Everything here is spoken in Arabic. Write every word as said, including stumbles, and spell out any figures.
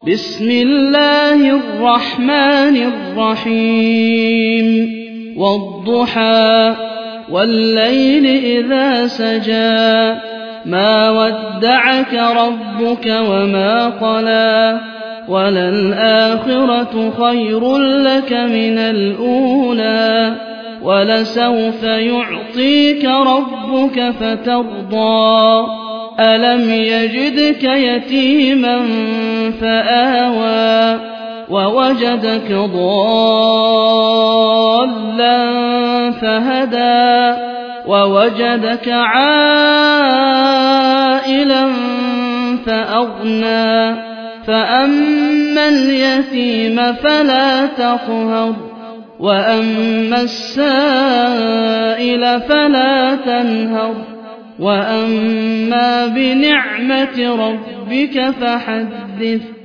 بسم الله الرحمن الرحيم والضحى والليل إذا سجى ما ودعك ربك وما قلى وللآخرة خير لك من الأولى ولسوف يعطيك ربك فترضى ألم يجدك يتيما فآوى ووجدك ضالا فهدى ووجدك عائلا فأغنى فأما اليتيم فلا تقهر وأما السائل فلا تنهر وأما بنعمة ربك فحدث